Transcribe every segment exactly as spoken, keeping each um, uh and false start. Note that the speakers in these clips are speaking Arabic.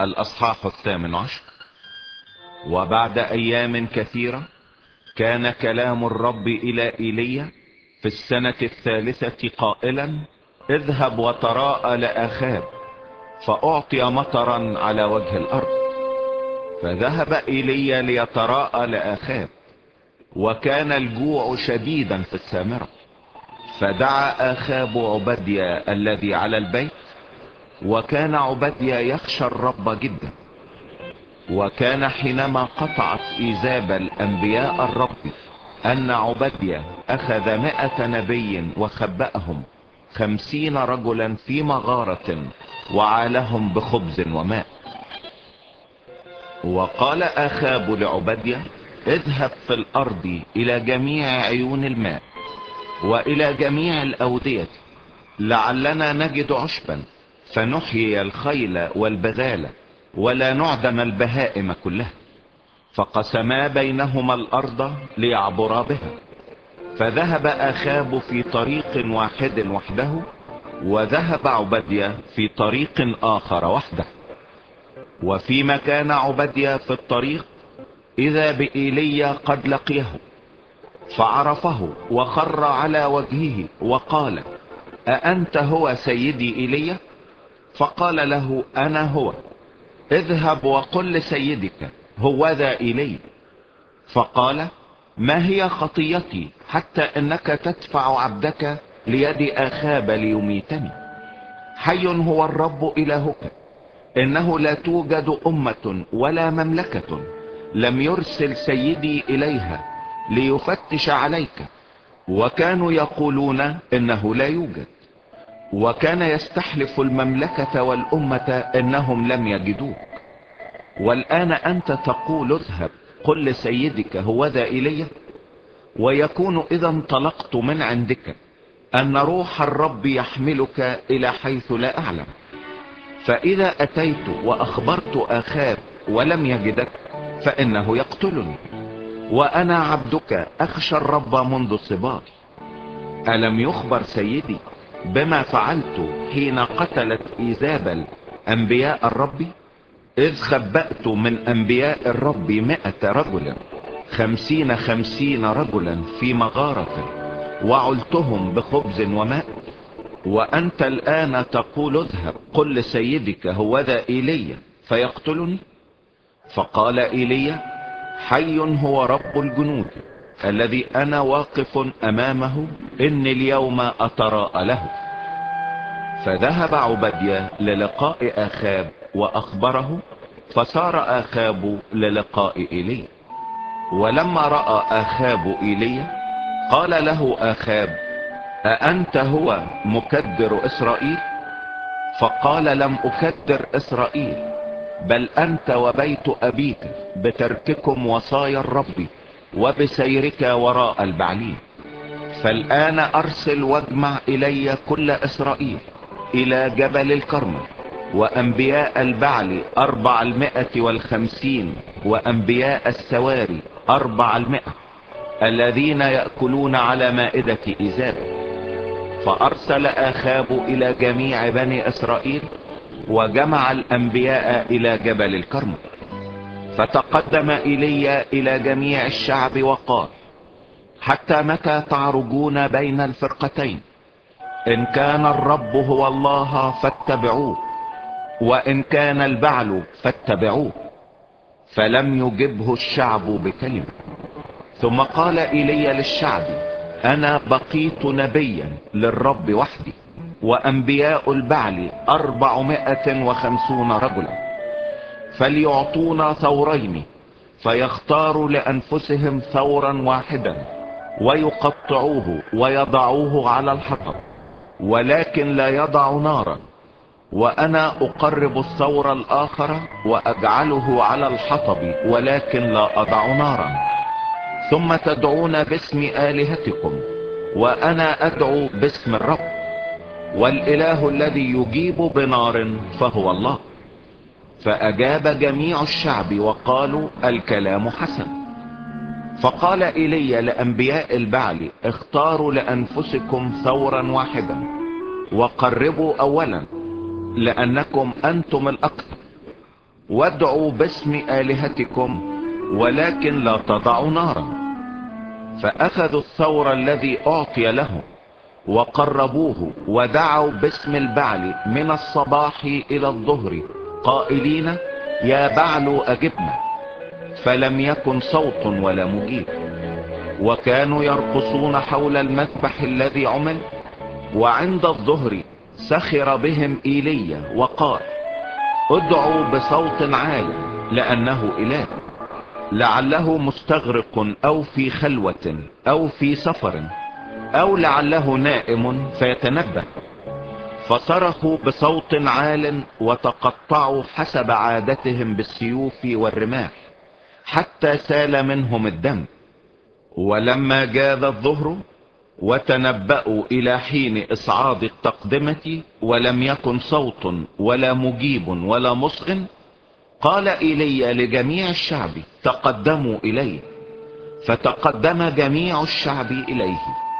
الأصحاح الثامن عشر. وبعد أيام كثيرة كان كلام الرب إلى إيليا في السنة الثالثة قائلا: اذهب وتراءى لآخاب فأعطي مطرا على وجه الأرض. فذهب إيليا ليتراءى لآخاب، وكان الجوع شديدا في السامرة. فدعا آخاب عبديا الذي على البيت، وكان عبديا يخشى الرب جدا. وكان حينما قطعت إيزابل أنبياء الرب أن عبديا أخذ مائة نبي وخبأهم خمسين رجلا في مغارة وعالهم بخبز وماء. وقال آخاب لعبديا: اذهب في الأرض إلى جميع عيون الماء وإلى جميع الأودية، لعلنا نجد عشبا فنحيي الخيل والبغال ولا نعدم البهائم كلها. فقسما بينهما الأرض ليعبرا بها. فذهب آخاب في طريق واحد وحده، وذهب عبديا في طريق آخر وحده. وفيما كان عبديا في الطريق إذا بإيليا قد لقيه، فعرفه وخر على وجهه وقال: أأنت هو سيدي إيليا؟ فقال له: أنا هو. اذهب وقل لسيدك هوذا إيليا. فقال: ما هي خطيتي حتى إنك تدفع عبدك ليد آخاب ليميتني؟ حي هو الرب إلهك، إنه لا توجد أمة ولا مملكة لم يرسل سيدي إليها ليفتش عليك. وكانوا يقولون إنه لا يوجد، وكان يستحلف المملكة والأمة إنهم لم يجدوك. والآن أنت تقول: اذهب قل لسيدك هوذا إيليا. ويكون إذا انطلقت من عندك أن روح الرب يحملك إلى حيث لا أعلم. فإذا أتيت وأخبرت آخاب ولم يجدك فإنه يقتلني، وأنا عبدك أخشى الرب منذ الصباح. ألم يخبر سيدي بما فعلت حين قتلت إيزابل أنبياء الرب؟ إذ خبأت من أنبياء الرب مئة رجل خمسين خمسين رجلا في مغارة، وعلتهم بخبز وماء. وأنت الآن تقول: اذهب قل لسيدك هوذا إيليا فيقتلني. فقال إيليا: حي هو رب الجنود الذي أنا واقف أمامه، إني اليوم أتراءى له. فذهب عبديا للقاء آخاب وأخبره، فسار آخاب للقاء إيليا. ولما رأى آخاب إيليا قال له آخاب: أأنت هو مكدر إسرائيل؟ فقال: لم أكدر إسرائيل، بل أنت وبيت أبيك بترككم وصايا الرب وبسيرك وراء البعلين. فالآن أرسل واجمع إلي كل إسرائيل إلى جبل الكرمل، وأنبياء البعل أربع المائة والخمسين، وأنبياء السواري أربع المائة، الذين يأكلون على مائدة إيزابل. فأرسل آخاب إلى جميع بني إسرائيل وجمع الأنبياء إلى جبل الكرمل. فتقدم إيليا إلى جميع الشعب وقال: حتى متى تعرجون بين الفرقتين؟ إن كان الرب هو الله فاتبعوه، وإن كان البعل فاتبعوه. فلم يجبه الشعب بكلمة. ثم قال إيليا للشعب: أنا بقيت نبيا للرب وحدي، وأنبياء البعل أربعمائة وخمسون رجلا، فليعطونا ثورين، فيختاروا لأنفسهم ثورا واحدا ويقطعوه ويضعوه على الحطب، ولكن لا يضع نارا. وأنا أقرب الثور الآخر وأجعله على الحطب، ولكن لا أضع نارا. ثم تدعون باسم آلهتكم، وأنا أدعو باسم الرب، والإله الذي يجيب بنار فهو الله. فأجاب جميع الشعب وقالوا: الكلام حسن. فقال إيليا لأنبياء البعل: اختاروا لأنفسكم ثورا واحدا وقربوا أولا، لأنكم أنتم الأكثر. وادعوا باسم آلهتكم ولكن لا تضعوا نارا. فأخذوا الثور الذي أعطي لهم وقربوه ودعوا باسم البعل من الصباح إلى الظهر قائلين يا بعل أجبنا، فلم يكن صوت ولا مجيب. وكانوا يرقصون حول المذبح الذي عمل. وعند الظهر سخر بهم إيليا وقال ادعوا بصوت عال لأنه إله، لعله مستغرق أو في خلوة أو في سفر أو لعله نائم فيتنبه. فصرخوا بصوت عال وتقطعوا حسب عادتهم بالسيوف والرماح حتى سال منهم الدم. ولما جاذ الظهر وتنبأوا إلى حين إصعاد التقدمة ولم يكن صوت ولا مجيب ولا مصغ، قال إيليا لجميع الشعب تقدموا إليه. فتقدم جميع الشعب إليه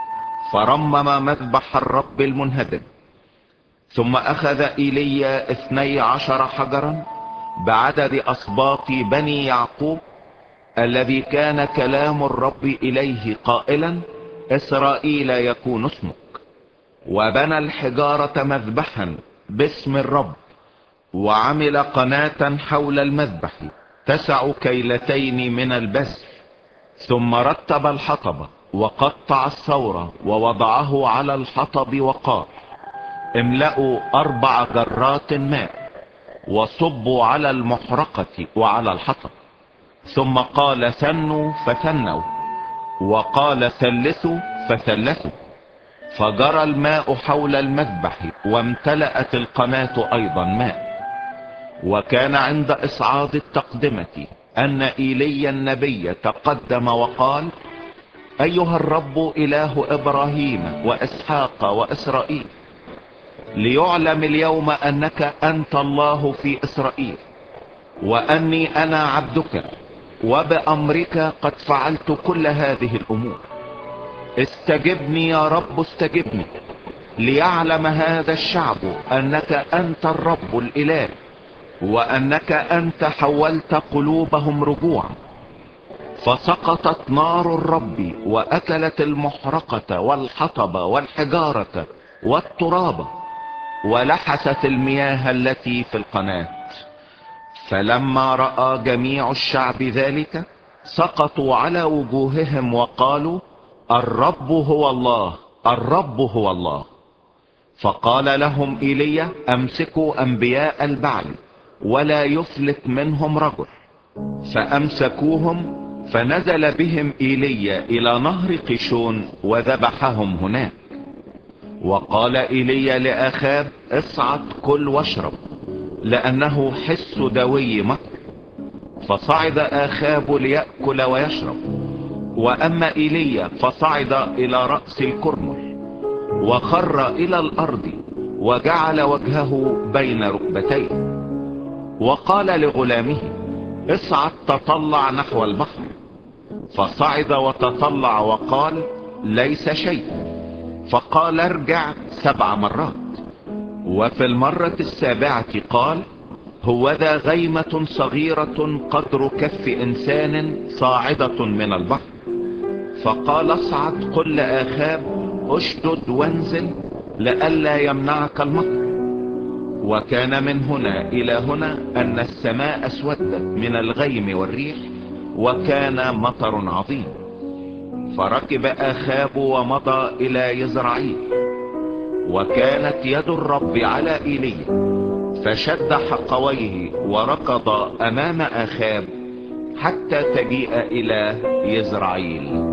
فرمم مذبح الرب المنهدم. ثم أخذ إيليا اثني عشر حجرا بعدد أسباط بني يعقوب الذي كان كلام الرب إليه قائلا إسرائيل يكون اسمك، وبنى الحجارة مذبحا باسم الرب، وعمل قناة حول المذبح تسع كيلتين من البذر. ثم رتب الحطب وقطع الثور ووضعه على الحطب وقال املأوا أربع جرات ماء وصبوا على المحرقة وعلى الحطب. ثم قال ثنوا فثنوا، وقال ثلثوا فثلثوا، فجرى الماء حول المذبح وامتلأت القناة أيضا ماء. وكان عند إصعاد التقدمة أن إيليا النبي تقدم وقال أيها الرب إله إبراهيم وإسحاق وإسرائيل، ليعلم اليوم أنك أنت الله في إسرائيل، وأني أنا عبدك، وبأمرك قد فعلت كل هذه الأمور. استجبني يا رب استجبني، ليعلم هذا الشعب أنك أنت الرب الإله، وأنك أنت حولت قلوبهم رجوعا. فسقطت نار الرب وأكلت المحرقة والحطب والحجارة والتراب، ولحست المياه التي في القناة. فلما رأى جميع الشعب ذلك سقطوا على وجوههم وقالوا الرب هو الله، الرب هو الله. فقال لهم إيليا امسكوا أنبياء البعل ولا يفلت منهم رجل. فأمسكوهم، فنزل بهم إيليا إلى نهر قيشون وذبحهم هناك. وقال إيليا لآخاب اصعد كل واشرب، لأنه حس دوي مكر. فصعد آخاب ليأكل ويشرب، وأما إيليا فصعد إلى رأس الكرمل وخر إلى الأرض وجعل وجهه بين ركبتيه. وقال لغلامه اصعد تطلع نحو البحر. فصعد وتطلع وقال ليس شيء. فقال ارجع سبع مرات. وفي المرة السابعة قال هوذا غيمة صغيرة قدر كف إنسان صاعدة من البحر. فقال اصعد قل لآخاب اشدد وانزل لئلا يمنعك المطر. وكان من هنا إلى هنا أن السماء اسودت من الغيم والريح، وكان مطر عظيم. فركب آخاب ومضى إلى يزرعيل. وكانت يد الرب على إيليا، فشد حقويه وركض أمام آخاب حتى تجيء إلى يزرعيل.